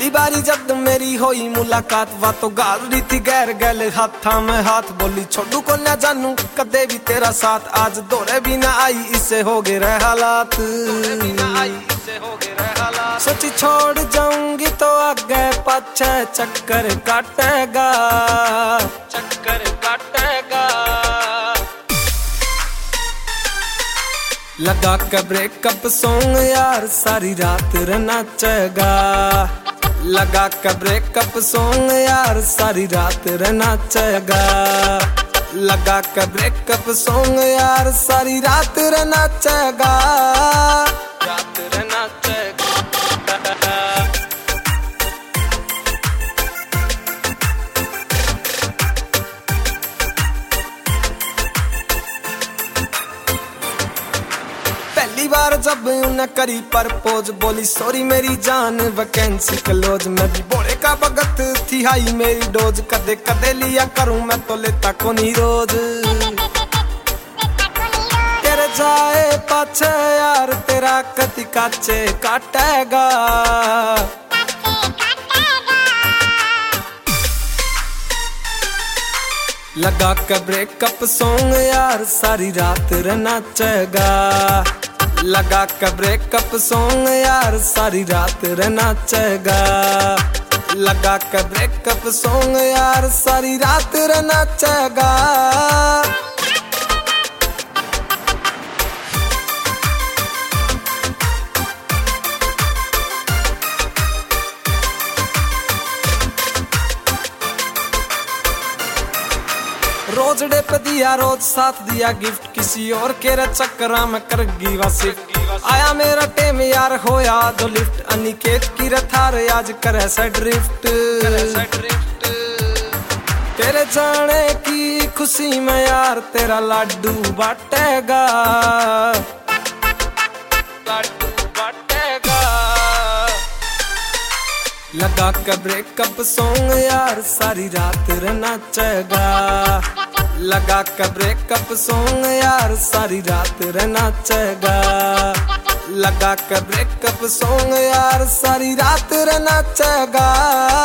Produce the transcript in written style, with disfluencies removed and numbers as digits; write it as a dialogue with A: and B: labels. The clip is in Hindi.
A: पहली बारी जब मेरी होई मुलाकात वा तो गाल रही थी गैर गैल हाथा में हाथ बोली छोड़ू को ना जानू कदे भी तेरा साथ आज दौरे भी ना आई इससे हो गए रह हालात सोची छोड़ जाऊंगी तो आगे पाछे चक्कर काटेगा लगा के ब्रेकअप सॉन्ग यार सारी रात नाचेगा लगा के ब्रेकअप सॉन्ग यार सारी रात नाचेगा लगा के ब्रेकअप सॉन्ग यार सारी रात नाचेगा पहली बार जब उन्हें करी प्रपोज बोली सॉरी मेरी जान वैकेंसी क्लोज मैं भी बोले का भगत थी हाई मेरी डोज कदे कदे लिया करूं मैं तो लेता को नहीं रोज तेरे जाए पाछे यार तेरा कति काचे काटेगा लगा के ब्रेकअप सॉन्ग यार सारी रात नाचेगा लगा के ब्रेकअप सॉन्ग यार सारी रात नाचेगा लगा के ब्रेकअप सॉन्ग यार सारी रात नाचेगा रोज डे पे दिया रोज साथ दिया गिफ्ट किसी और के चक्करा में कर गीवा शिफ्ट आया मेरा टेम यार होया दो लिफ्ट अनिकेत की रथार आज करे से ड्रिफ्ट तेरे जाने की खुशी में यार तेरा लाडू बाटेगा लगा के ब्रेकअप सॉन्ग यार सारी रात नाचेगा लगा के ब्रेकअप सॉन्ग यार सारी रात नाचेगा लगा के ब्रेकअप सॉन्ग यार सारी रात नाचेगा।